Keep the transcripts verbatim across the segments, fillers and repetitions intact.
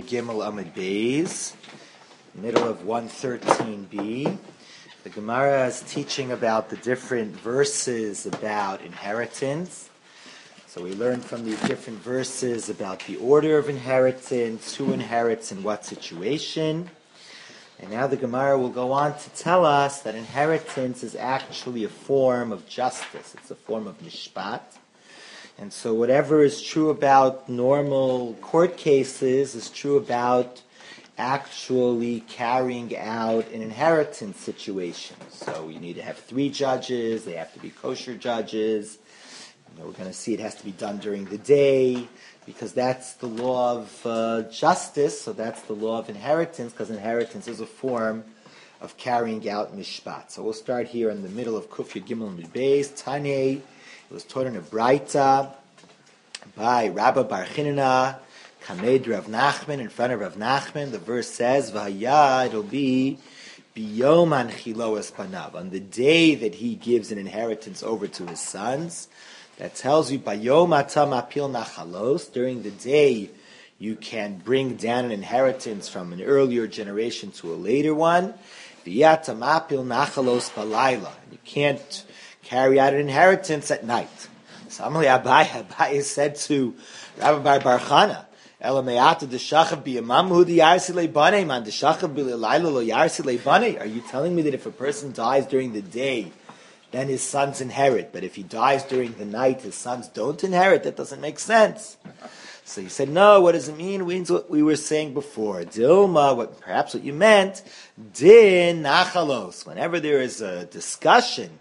Gimel Amud Beis, middle of one thirteen b. The Gemara is teaching about the different verses about inheritance. So we learned from these different verses about the order of inheritance, who inherits in what situation. And now the Gemara will go on to tell us that inheritance is actually a form of justice. It's a form of mishpat. And so whatever is true about normal court cases is true about actually carrying out an inheritance situation. So you need to have three judges. They have to be kosher judges. You know, we're going to see it has to be done during the day because that's the law of uh, justice. So that's the law of inheritance because inheritance is a form of carrying out mishpat. So we'll start here in the middle of Kuf Yud Gimel Amud Beis. Tanei. It was taught in a Braita by Rabba Bar Chinana, Kamed Rav Nachman, in front of Rav Nachman. The verse says, V'haya, it'll be Biyom Anchilo Es Panav, on the day that he gives an inheritance over to his sons. That tells you, Bayom Atam Apil Nachalos, during the day you can bring down an inheritance from an earlier generation to a later one. V'yatam Apil Nachalos Balayla, you can't carry out an inheritance at night. So Amalei Abai, Abai said to Rabbi Bar Chana, Elameata deshachav biyamamu diyarsi leibane man deshachav bilayla lo yarsi leibane. Are you telling me that if a person dies during the day, then his sons inherit, but if he dies during the night, his sons don't inherit? That doesn't make sense. So he said, no, what does it mean? It means what we were saying before. Dilma, what perhaps what you meant, din nachalos. Whenever there is a discussion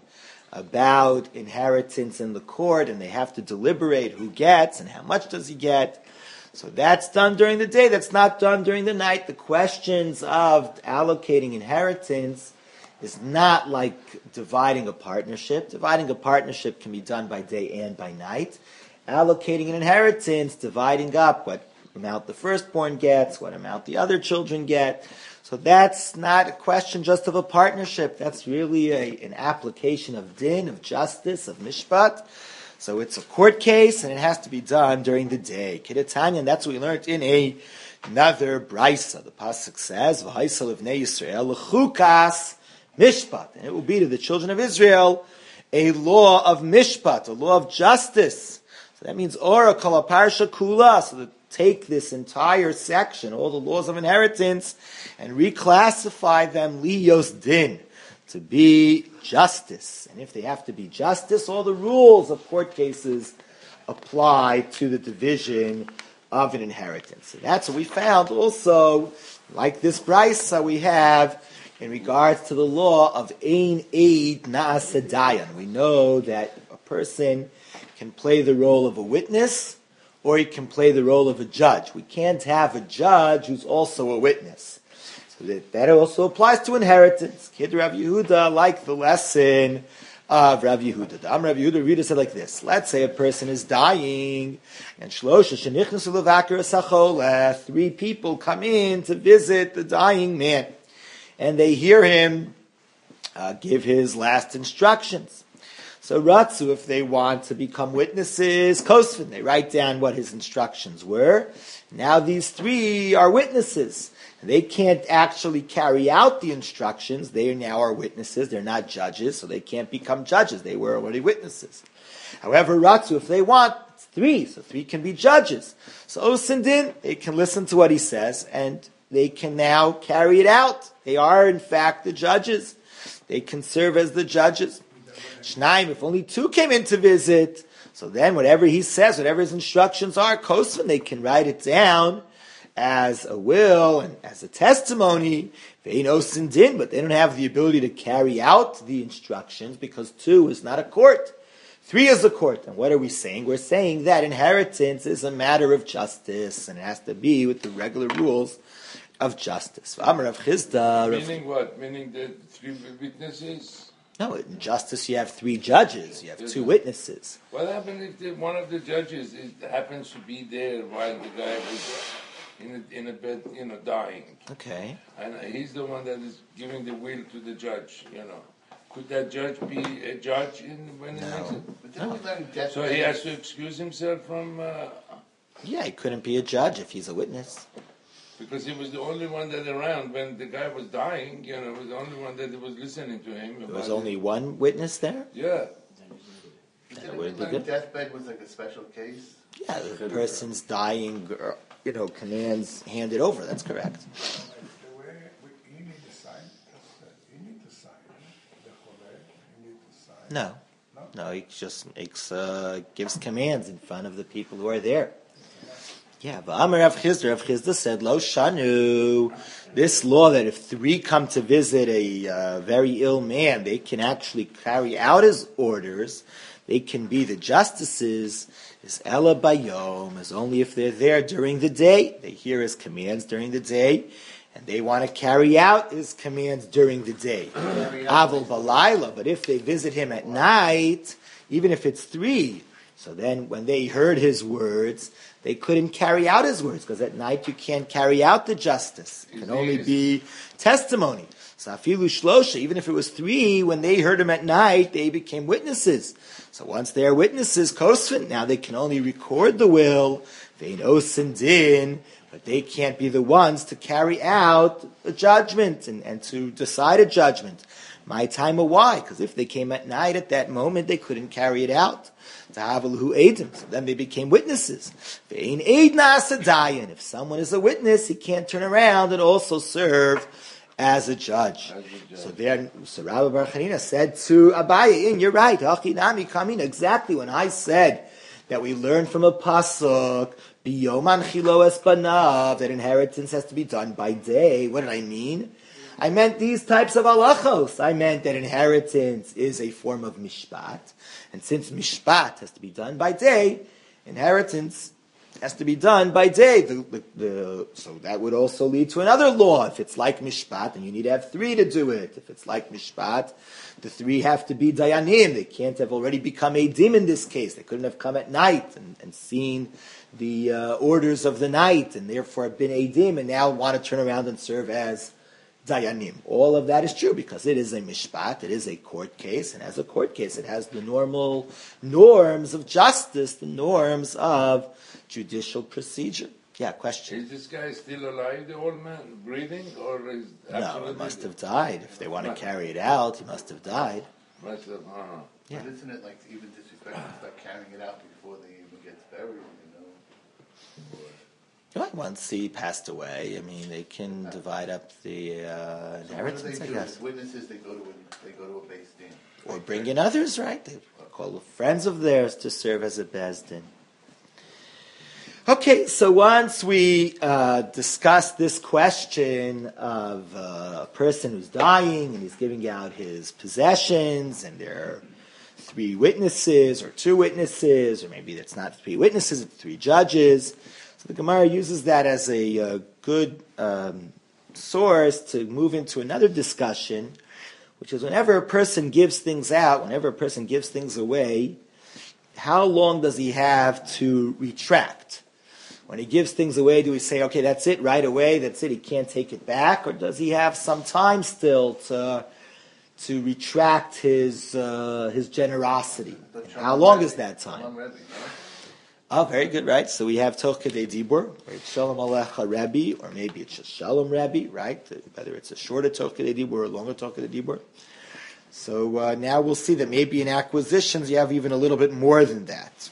about inheritance in the court, and they have to deliberate who gets and how much does he get. So that's done during the day. That's not done during the night. The questions of allocating inheritance is not like dividing a partnership. Dividing a partnership can be done by day and by night. Allocating an inheritance, dividing up what amount the firstborn gets, what amount the other children get. So that's not a question just of a partnership. That's really a, an application of din, of justice, of mishpat. So it's a court case, and it has to be done during the day. Kedetanya, and that's what we learned in a, another brisa. The pasuk says, "V'haisal ivnei Yisrael l'chukas mishpat," and it will be to the children of Israel a law of mishpat, a law of justice. So that means ora kol parsha kula. So the take this entire section, all the laws of inheritance, and reclassify them liyos din, to be justice. And if they have to be justice, all the rules of court cases apply to the division of an inheritance. And that's what we found also, like this brisa we have in regards to the law of ein eid na'aseh dayan. We know that a person can play the role of a witness, or he can play the role of a judge. We can't have a judge who's also a witness. So that, that also applies to inheritance. Kid Rav Yehuda, like the lesson of Rav Yehuda. The Am Rav Yehuda Rita said like this. Let's say a person is dying, and Shlosha shenichnasu levaker sacholeh, three people come in to visit the dying man, and they hear him uh, give his last instructions. So Ratzu, if they want to become witnesses, Kosvin, they write down what his instructions were. Now these three are witnesses. They can't actually carry out the instructions. They now are witnesses. They're not judges, so they can't become judges. They were already witnesses. However, Ratzu, if they want, it's three, so three can be judges. So Osindin, they can listen to what he says, and they can now carry it out. They are, in fact, the judges. They can serve as the judges. Shnaim, if only two came in to visit, so then whatever he says, whatever his instructions are, Kosvin, they can write it down as a will and as a testimony. They know sindin, but they don't have the ability to carry out the instructions because two is not a court. Three is a court. And what are we saying? We're saying that inheritance is a matter of justice, and it has to be with the regular rules of justice. Meaning what? Meaning the three witnesses? No, in justice you have three judges, you have two witnesses. What happens if the, one of the judges is, happens to be there while the guy is in a, in a bed, you know, dying? Okay. And he's the one that is giving the will to the judge, you know. Could that judge be a judge in when he makes it? No. So he has to excuse himself from... Uh, yeah, he couldn't be a judge if he's a witness. Because he was the only one that around when the guy was dying, you know, was the only one that was listening to him. There was only one witness there? Yeah. That wouldn't be Like good. deathbed was like a special case. Yeah, the person's dying, or, you know, commands handed over. That's correct. The way we- you need to sign, you need to sign, the Choler, you need to sign. No, no, he just makes uh, gives commands in front of the people who are there. Yeah, but Amar Rav Chisda, Rav Chisda said, Lo shanu. This law that if three come to visit a uh, very ill man, they can actually carry out his orders. They can be the justices. Is Ella Bayom, is only if they're there during the day. They hear his commands during the day, and they want to carry out his commands during the day. Avol Balayla, but if they visit him at night, even if it's three, so then when they heard his words, they couldn't carry out his words, because at night you can't carry out the justice. It can only be testimony. So afilu shlosha, even if it was three, when they heard him at night, they became witnesses. So once they are witnesses, kosvin, now they can only record the will, vein osin din, but they can't be the ones to carry out a judgment and, and to decide a judgment. My time or why? Because if they came at night at that moment, they couldn't carry it out. So then they became witnesses. If someone is a witness, he can't turn around and also serve as a judge. As a judge. So there, so Rabbi Bar Chanina said to Abaye, you're right, Hachinami coming exactly when I said that we learned from a pasuk, Biyoman Chilo Espanav, that inheritance has to be done by day. What did I mean? I meant these types of halachos. I meant that inheritance is a form of mishpat. And since mishpat has to be done by day, inheritance has to be done by day. The, the, the, so that would also lead to another law. If it's like mishpat, then you need to have three to do it. If it's like mishpat, the three have to be dayanim. They can't have already become edim in this case. They couldn't have come at night and, and seen the uh, orders of the night and therefore have been edim and now want to turn around and serve as dayanim. All of that is true because it is a mishpat, it is a court case, and as a court case, it has the normal norms of justice, the norms of judicial procedure. Yeah, question. Is this guy still alive, the old man, breathing, or is No, absolutely he must have died. If they want to carry it out, he must have died. Must have, uh-huh. Yeah. But isn't it like even disrespectful to start carrying it out before they even gets buried, you know? Or, Well, once he passed away, I mean, they can divide up the uh, so what do inheritance, they I do? guess. As witnesses, they go to a, they go to a base din. Or bring in others, right? They call friends of theirs to serve as a bezdin. Okay, so once we uh, discussed this question of uh, a person who's dying and he's giving out his possessions and there are three witnesses or two witnesses, or maybe it's not three witnesses, it's three judges. So the Gemara uses that as a uh, good um, source to move into another discussion, which is whenever a person gives things out, whenever a person gives things away, how long does he have to retract? When he gives things away, do we say, okay, that's it, right away, that's it, he can't take it back? Or does he have some time still to to retract his uh, his generosity? And how long is that time? Shalom Rebbe, no? Oh, very good, right? So we have Toch Kedei Dibur, or it's Shalom Alecha Rebbe, or maybe it's just Shalom Rebbe, right? Whether it's a shorter Toch Kedei Dibur or a longer Toch Kedei Dibur. So uh, now we'll see that maybe in acquisitions you have even a little bit more than that.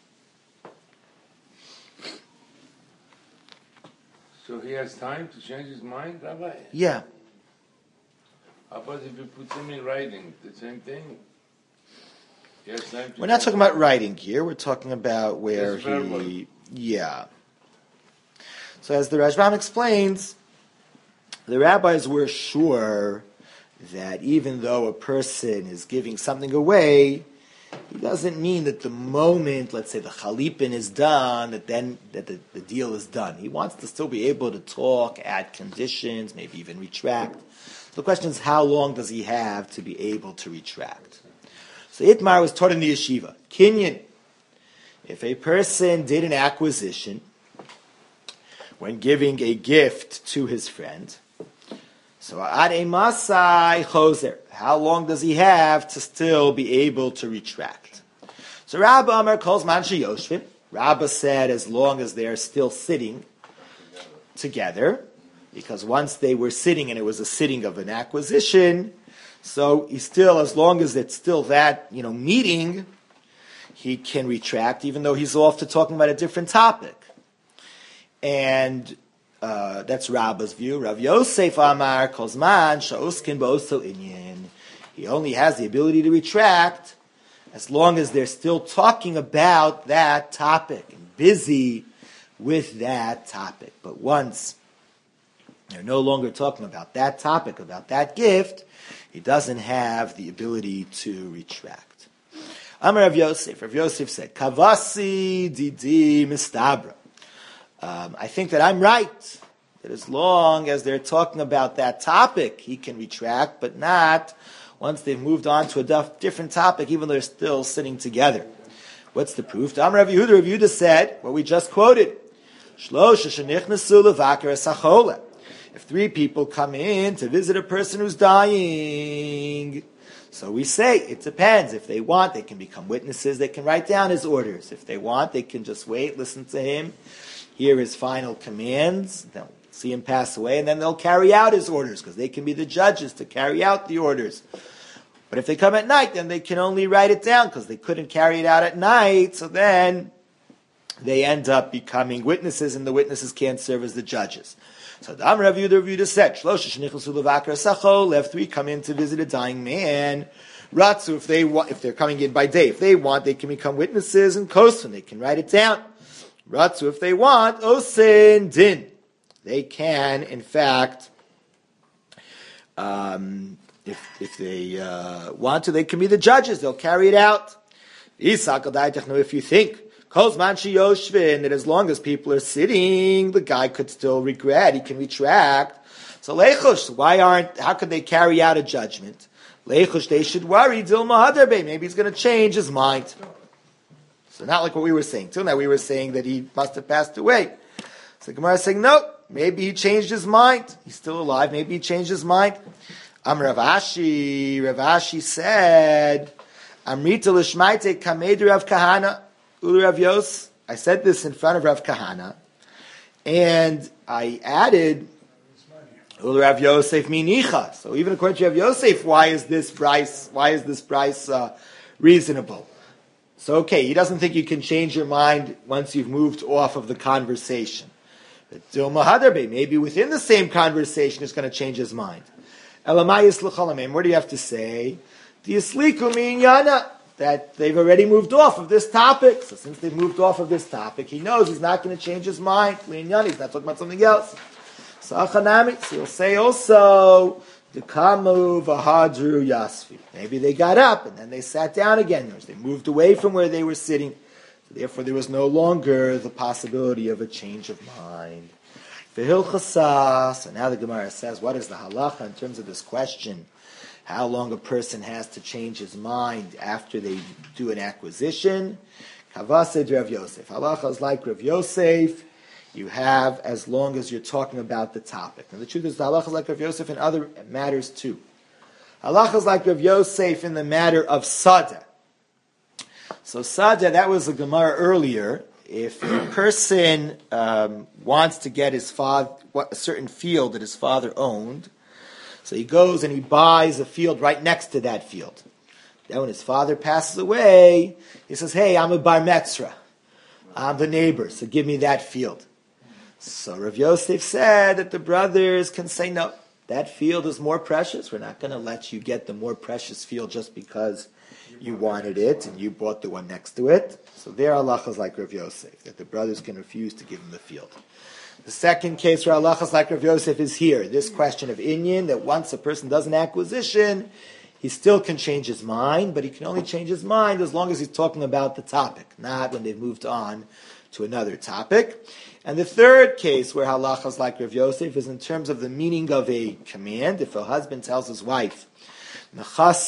So he has time to change his mind, Rabbi? Yeah. How about if he puts him in writing? The same thing? He has time to We're not change- talking about writing here. We're talking about where Just verbal. he... Yeah. So as the Rashbam explains, the rabbis were sure that even though a person is giving something away, it doesn't mean that the moment, let's say, the chalipin is done, that then that the, the deal is done. He wants to still be able to talk, add conditions, maybe even retract. So the question is, how long does he have to be able to retract? So Itmar was taught in the yeshiva. Kinyan, if a person did an acquisition when giving a gift to his friend, so ad masai choser, how long does he have to still be able to retract? So Rabba Amar calls man sheyoshvin. Rabba said as long as they are still sitting together, because once they were sitting and it was a sitting of an acquisition, so he still, as long as it's still that, you know, meeting, he can retract, even though he's off to talking about a different topic. And uh, that's Rabba's view. Rav Yosef Amar Kozman Sha'oskin Ba'oso Inyan. He only has the ability to retract as long as they're still talking about that topic and busy with that topic. But once they're no longer talking about that topic, about that gift, he doesn't have the ability to retract. Amar Rav Yosef. Rav Yosef said, Kavasi Didi Mistabra. Um, I think that I'm right, that as long as they're talking about that topic, he can retract, but not once they've moved on to a dif- different topic, even though they're still sitting together. What's the proof? Amar Rav Yehuda, Rav Yehuda said, what we just quoted, if three people come in to visit a person who's dying, so we say, it depends. If they want, they can become witnesses, they can write down his orders. If they want, they can just wait, listen to him, hear his final commands, they'll see him pass away, and then they'll carry out his orders, because they can be the judges to carry out the orders. But if they come at night, then they can only write it down, because they couldn't carry it out at night, so then they end up becoming witnesses, and the witnesses can't serve as the judges. So the Amar Rav Yehuda, Rav Yehuda said, left three come in to visit a dying man. Ratzu, if they want, if they're coming in by day, if they want, they can become witnesses, and Kosvan, they can write it down. Ratzu, if they want, Osin Din. They can, in fact, um, if if they uh, want to, they can be the judges. They'll carry it out. If you think, that as long as people are sitting, the guy could still regret, he can retract. So lechush, why aren't, how could they carry out a judgment? Lechush, they should worry, Dilma Hadarbe, maybe he's going to change his mind. So not like what we were saying. Till now we were saying that he must have passed away. So Gemara is saying, no, maybe he changed his mind. He's still alive, maybe he changed his mind. Am Rav Ashi, Rav Ashi said, Amrita l'shmaite kamedu Rav Kahana, ulu Rav Yos. I said this in front of Rav Kahana, and I added, ulu Rav Yosef minicha. So even according to Rav Yosef, why is this price, why is this price uh, reasonable? So okay, he doesn't think you can change your mind once you've moved off of the conversation. But Dilma Hadarbe, maybe within the same conversation, is going to change his mind. Elamayis l'chalameim, what do you have to say? Diasliku minyana, that they've already moved off of this topic. So since they've moved off of this topic, he knows he's not going to change his mind. Linyana, he's not talking about something else. So achanami, so he'll say also, the kamu v'hadru yasfi. Maybe they got up and then they sat down again. They moved away from where they were sitting. So therefore, there was no longer the possibility of a change of mind. V'hilchasa. So now the Gemara says, what is the halacha in terms of this question? How long a person has to change his mind after they do an acquisition? Kavased Rav Yosef. Halacha is like Rav Yosef. You have as long as you're talking about the topic. And the truth is, the halacha is like Rav Yosef in other matters too. Halacha is like Rav Yosef in the matter of sada. So sada, that was a Gemara earlier. If a person um, wants to get his father a certain field that his father owned, so he goes and he buys a field right next to that field. Then when his father passes away, he says, hey, I'm a bar metzra. I'm the neighbor, so give me that field. So Rav Yosef said that the brothers can say, no, that field is more precious. We're not going to let you get the more precious field just because you wanted it and you bought the one next to it. So their halacha is like Rav Yosef, that the brothers can refuse to give him the field. The second case where halacha is like Rav Yosef is here. This question of inyan, that once a person does an acquisition, he still can change his mind, but he can only change his mind as long as he's talking about the topic, not when they've moved on to another topic. And the third case where halacha is like Rav Yosef is in terms of the meaning of a command. If a husband tells his wife, my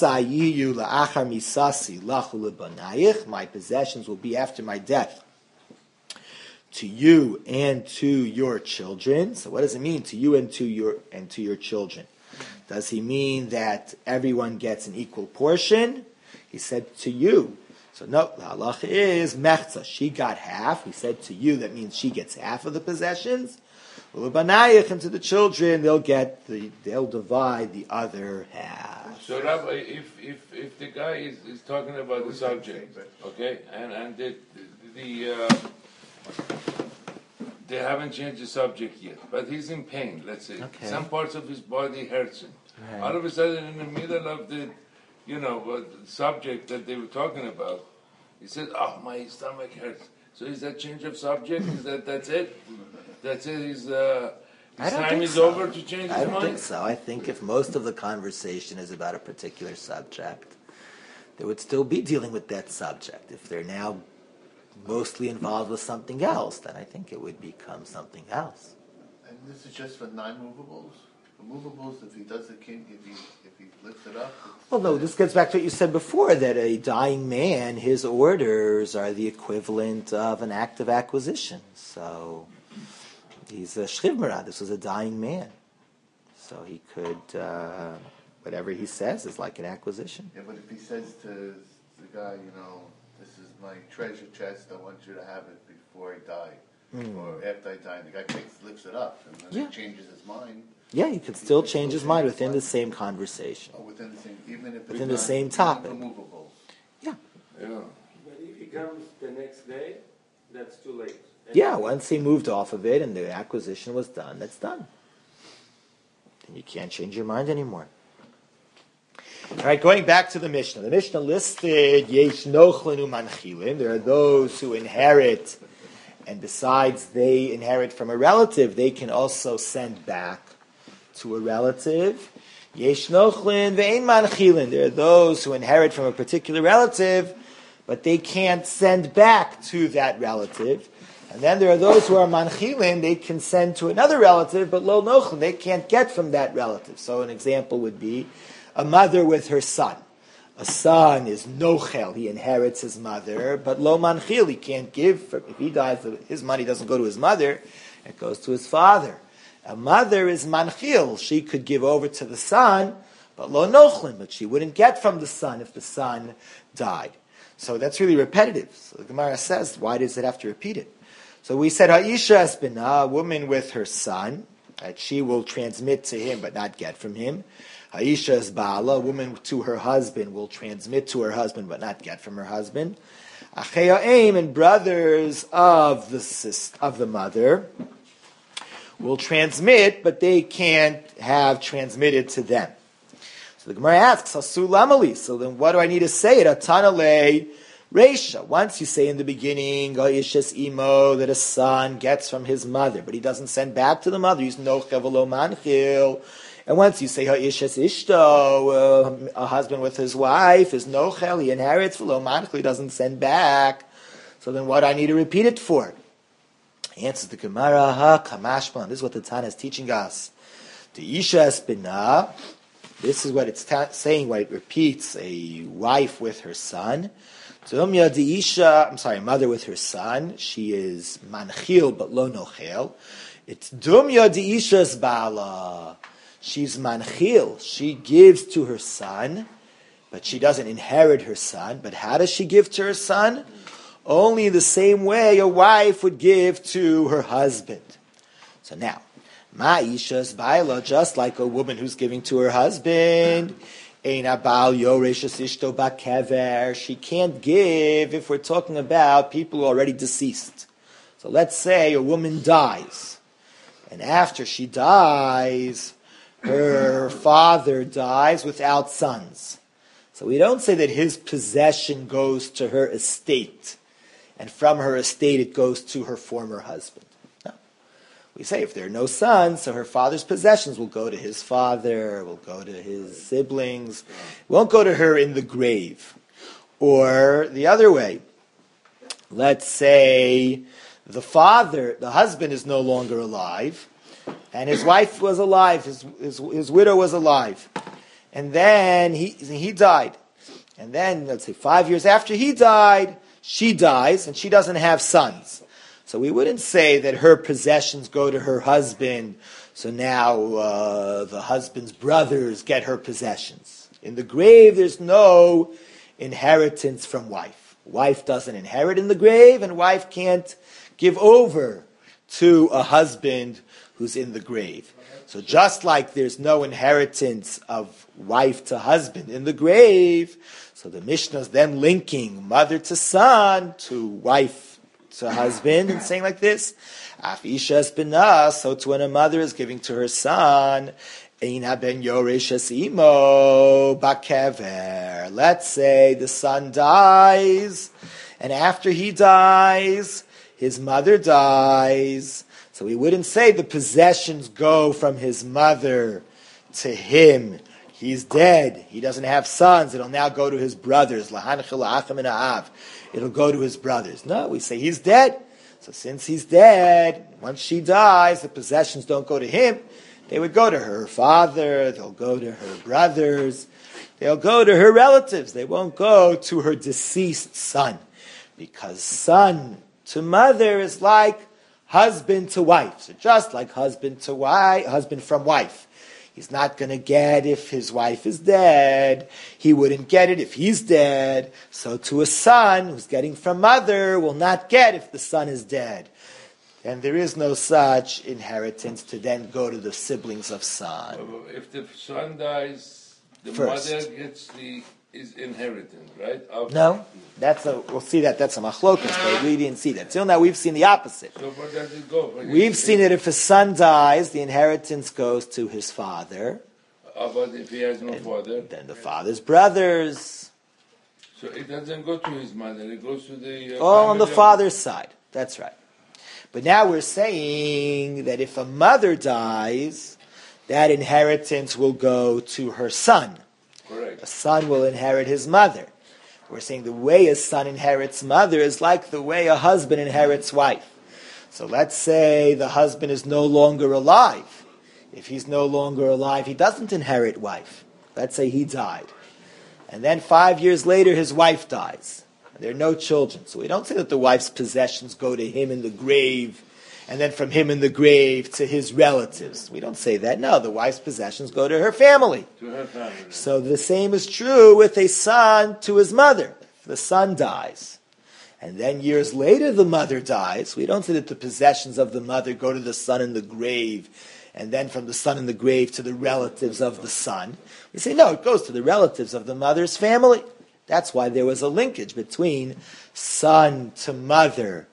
possessions will be after my death to you and to your children. So what does it mean, to you and to your and to your children? Does he mean that everyone gets an equal portion? He said to you. So no, the halacha is mechza. She got half. He said to you, that means she gets half of the possessions. Ulubanayich, and to the children, they'll get the, they'll divide the other half. So, Rabbi, if if if the guy is, is talking about the subject, okay, and and the the uh, they haven't changed the subject yet, but he's in pain. Let's say Okay. some parts of his body hurts him. Right. All of a sudden, in the middle of the, you know, uh, the subject that they were talking about, he says, "Oh, my stomach hurts." So is that change of subject? Is that that's it? That's it. He's uh, I his don't time think is so. over to change his I don't mind. think so. I think if most of the conversation is about a particular subject, they would still be dealing with that subject. If they're now mostly involved with something else, then I think it would become something else. And this is just for non-movables? For movables, if he does the king, if he, if he lifts it up? it's- Well, no, this gets back to what you said before, that a dying man, his orders are the equivalent of an act of acquisition. So he's a shchivmara. This was a dying man. So he could, uh, whatever he says is like an acquisition. Yeah, but if he says to the guy, you know, this is my treasure chest, I want you to have it before I die. Or after I die, and the guy takes, lifts it up, and then Yeah. he changes his mind. Yeah, you could still change his mind within the same conversation. Oh, within the same, even if it's Within the not- same even topic. for movables. Yeah. Yeah. But if he comes the next day, that's too late. Yeah, once he moved off of it and the acquisition was done, that's done. Then you can't change your mind anymore. All right, going back to the Mishnah. The Mishnah listed Yesh Nochlin Umanchilin. There are those who inherit, and besides they inherit from a relative, they can also send back to a relative. Yesh Nochlin Ve'ein Manchilin. There are those who inherit from a particular relative, but they can't send back to that relative. And then there are those who are manchilin, they can send to another relative, but lo nochlin, they can't get from that relative. So an example would be a mother with her son. A son is nochel, he inherits his mother, but lo manchil, he can't give. If he dies, his money doesn't go to his mother, it goes to his father. A mother is manchil, she could give over to the son, but lo nochlin, but she wouldn't get from the son if the son died. So that's really repetitive. So the Gemara says, why does it have to repeat it? So we said, Ha'isha espina, a woman with her son, that she will transmit to him but not get from him. Ha'isha es ba'ala, a woman to her husband will transmit to her husband but not get from her husband. Achei ha'em, and brothers of the sis, of the mother will transmit, but they can't have transmitted to them. So the Gemara asks, Hasu lamali, so then what do I need to say it? Atanale Reisha. Once you say in the beginning, Ha'ishes imo, that a son gets from his mother, but he doesn't send back to the mother, he's nochev v'lo manchil. And once you say Ha'ishes ishto, uh, a husband with his wife is nochel, he inherits v'lo manchil, he doesn't send back. So then what do I need to repeat it for? Answers the Gemara, ha kamashman. This is what the Tana is teaching us. The isha espina. This is what it's ta- saying when it repeats a wife with her son. Dumya diisha, I'm sorry, mother with her son. She is manchil but lo nochel. It's dumya diisha's bala. She's manchil. She gives to her son, but she doesn't inherit her son. But how does she give to her son? Only the same way a wife would give to her husband. So now, Ma'isha's baila, just like a woman who's giving to her husband, Eina bal yoreshes ishto bakever. She can't give if we're talking about people who are already deceased. So let's say a woman dies, and after she dies, her father dies without sons. So we don't say that his possession goes to her estate, and from her estate it goes to her former husband. No. We say if there are no sons, so her father's possessions will go to his father, will go to his siblings, it won't go to her in the grave. Or the other way, let's say the father, the husband is no longer alive, and his wife was alive, his, his, his widow was alive. And then he he died. And then, let's say, five years after he died, she dies, and she doesn't have sons. So we wouldn't say that her possessions go to her husband, so now uh, the husband's brothers get her possessions. In the grave, there's no inheritance from wife. Wife doesn't inherit in the grave, and wife can't give over to a husband who's in the grave. So just like there's no inheritance of wife to husband in the grave, so the Mishnah is then linking mother to son to wife to husband and saying like this, Af isha bina, so to when a mother is giving to her son, Eina ben yoresh es imo bakever. Let's say the son dies, and after he dies, his mother dies. So we wouldn't say the possessions go from his mother to him. He's dead. He doesn't have sons. It'll now go to his brothers. It'll go to his brothers. No, we say he's dead. So since he's dead, once she dies, the possessions don't go to him. They would go to her father. They'll go to her brothers. They'll go to her relatives. They won't go to her deceased son. Because son to mother is like husband to wife. So just like husband to wife, husband from wife. He's not going to get if his wife is dead. He wouldn't get it if he's dead. So to a son who's getting from mother will not get if the son is dead. And there is no such inheritance to then go to the siblings of son. If the son dies, the First. mother gets the is inheritance, right? Of No, that's a. We'll see that. That's a machlokas, but we didn't see that. Till now, we've seen the opposite. So where does it go? We've seen that if a son dies, the inheritance goes to his father. Uh, but if he has no father, Then the father's brothers. so it doesn't go to his mother. It goes to the uh, All on the family of- father's side. That's right. But now we're saying that if a mother dies, that inheritance will go to her son. Correct. A son will inherit his mother. We're saying the way a son inherits mother is like the way a husband inherits wife. So let's say the husband is no longer alive. If he's no longer alive, he doesn't inherit wife. Let's say he died. And then five years later, his wife dies. There are no children. So we don't say that the wife's possessions go to him in the grave, and then from him in the grave to his relatives. We don't say that. No, the wife's possessions go to her family. To her family. So the same is true with a son to his mother. If the son dies, and then years later the mother dies, we don't say that the possessions of the mother go to the son in the grave, and then from the son in the grave to the relatives of the son. We say, no, it goes to the relatives of the mother's family. That's why there was a linkage between son to mother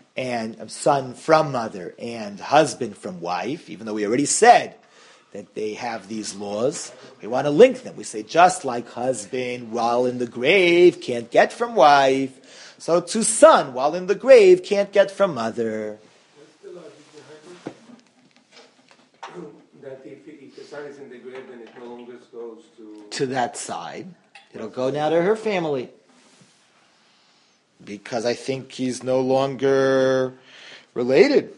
and son from mother and husband from wife, even though we already said that they have these laws. We want to link them. We say just like husband while in the grave can't get from wife, so to son while in the grave can't get from mother. What's the logic behind it? That if, if the son is in the grave, then it no longer goes to... To that side. It'll go now to her family. Because I think he's no longer related.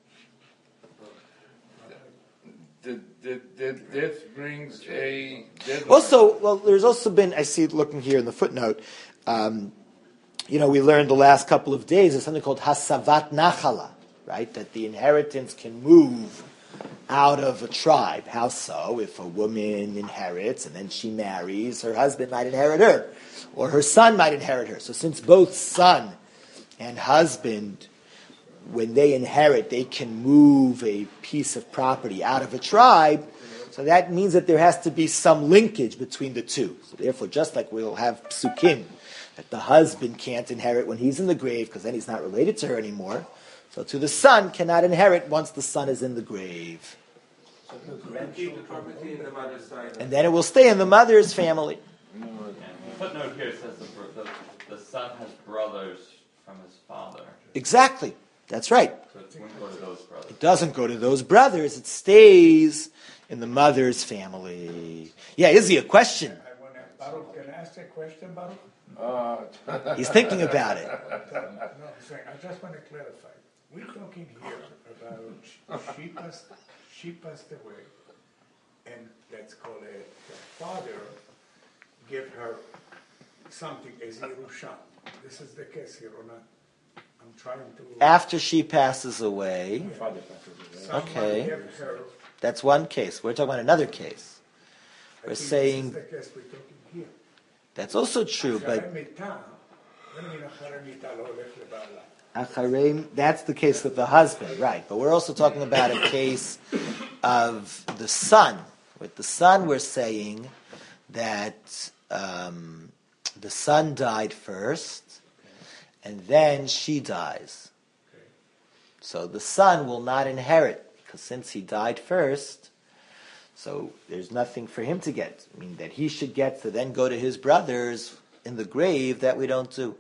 The, the, the death brings a deadline. Also, well, there's also been, I see looking here in the footnote, um, you know, we learned the last couple of days, there's something called Hasavat Nachala, right? That the inheritance can move out of a tribe. How so? If a woman inherits and then she marries, her husband might inherit her, or her son might inherit her. So since both son and husband, when they inherit, they can move a piece of property out of a tribe, so that means that there has to be some linkage between the two. So therefore, just like we'll have psukim, that the husband can't inherit when he's in the grave, because then he's not related to her anymore, so to the son cannot inherit once the son is in the grave. And keep the property in the mother's side. And then it will stay in the mother's family. And the footnote here says the, br- the, the son has brothers from his father. Exactly. That's right. So it wouldn't go to those brothers. It doesn't go to those brothers. It stays in the mother's family. Yeah, Izzy, a question. I want to, Baruch, can I ask a question, Baruch? Uh, He's thinking about it. No, I'm saying, I just want to clarify. We're talking here about she passed, she passed away, and let's call it her father give her something as Yerusha. This is the case here or not? I'm trying to... After she passes away, Someone okay. give her, that's one case. We're talking about another case. I We're think saying this is the case we're talking here. that's also true, אחרי but מיתה, אני מבין אחרי מיתה לא הולך לבעלה. Acharei, that's the case of the husband, right? But we're also talking about a case of the son. With the son, we're saying that um, the son died first, and then she dies. So the son will not inherit, because since he died first, so there's nothing for him to get. I mean, that he should get to then go to his brothers in the grave, that we don't do.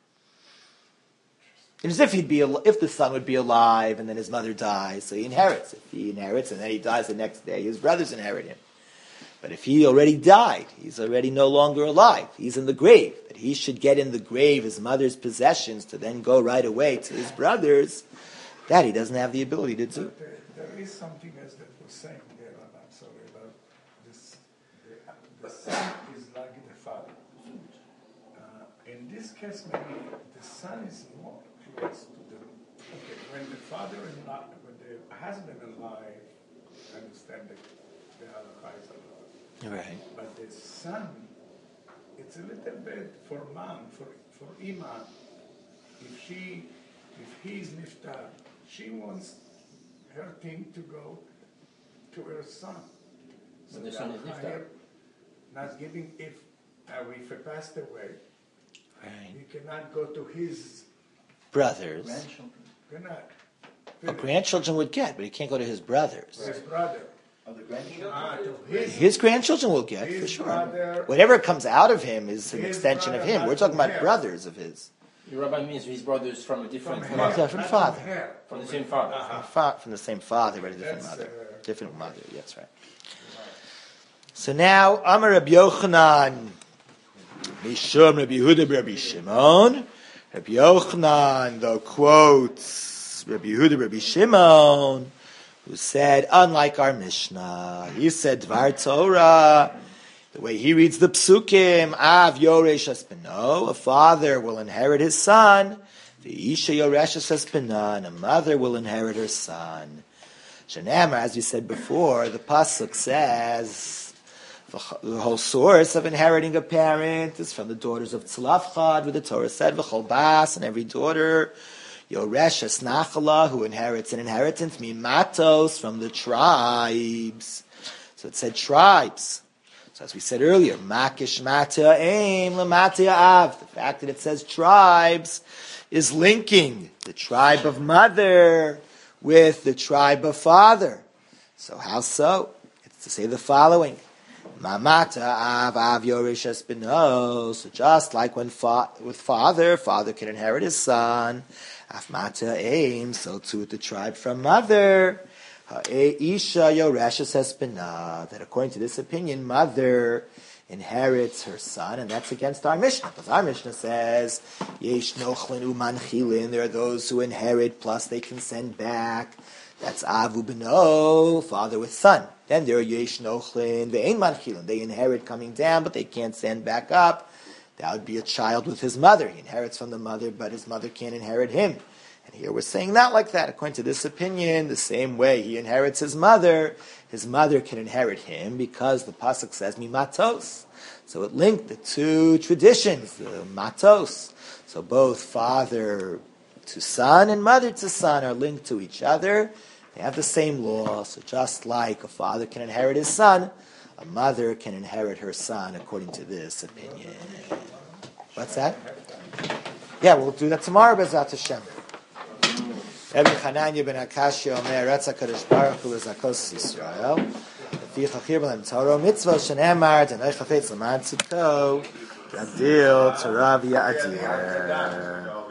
It's as if he'd be, al- if the son would be alive and then his mother dies, so he inherits. If he inherits and then he dies the next day, his brothers inherit him. But if he already died, he's already no longer alive. He's in the grave. That he should get in the grave his mother's possessions to then go right away to his brothers, that he doesn't have the ability to do. But there, there is something else that was saying there, and I'm sorry about this. The, the son is like the father. Uh, in this case, maybe the son is more close to the. Okay, when the father is not, when the husband is alive, I understand that the halacha is alive. Right. But the son, it's a little bit for mom, for for Ima. If she, if he's niftar, she wants her thing to go to her son. So But the son is halacha niftar. here, not giving, if uh, if he passed away, Right. he cannot go to his, Brothers. Grandchildren. cannot. Well, grandchildren would get, but he can't go to his brothers. His brother. Are the grandchildren? Ah, to his, His grandchildren will get, his for sure. brother. Whatever comes out of him is an His extension of brother, him. not We're talking from about him. brothers of his. The rabbi means his brothers from a From different her, mother. different not father. From, her, From the same father. Uh-huh. Fa- From the same father, but a different That's, mother. uh, Different mother, that's right. So now, Amar Rabbi Yochanan, Mishum Rabbi Yehuda Rabbi Shimon. Rabbi Yochanan, though, quotes Rabbi Yehuda Rabbi Shimon, who said, unlike our Mishnah, he said, Dvar Torah, the way he reads the psukim, Av Yoresh Espino, a father will inherit his son, the Isha Yoresh Espino, and a mother will inherit her son. Shanamar, as we said before, the pasuk says the whole source of inheriting a parent is from the daughters of Tzlafchad, where the Torah said v'chol bas, and every daughter Yoresh Esnachala, who inherits an inheritance, mimatos, from the tribes. So it said tribes. So as we said earlier, makish mata aim lamata av. The fact that it says tribes is linking the tribe of mother with the tribe of father. So how so? It's to say the following. Mamata av av yoresh espino. So just like when fa- with father, father can inherit his son. Afmata aim, so too with the tribe from mother. Isha yoreshes espina. That according to this opinion, mother inherits her son, and that's against our Mishnah. Because our Mishnah says, Yesh nochlin umanchilin, there are those who inherit, plus they can send back. That's avu beno, father with son. Then there are yesh nochlin, ve'ein manchilin, they inherit coming down, but they can't send back up. That would be a child with his mother. He inherits from the mother, but his mother can't inherit him. And here we're saying not like that. According to this opinion, the same way he inherits his mother, his mother can inherit him because the pasuk says mimatos. So it linked the two traditions, the matos. So both father to son and mother to son are linked to each other. They have the same law. So just like a father can inherit his son, a mother can inherit her son according to this opinion. What's that? Yeah, we'll do that tomorrow, B'ezrat Hashem. Rabbi Chananya ben Akashia Omer, Ratza Kadosh Baruch Hu L'Zakos Yisrael. V'fi Chachir B'lem Torah Mitzvah Shenemar D'nei Chafetz L'man Tzidko Gadil Torah V'Ya'adir.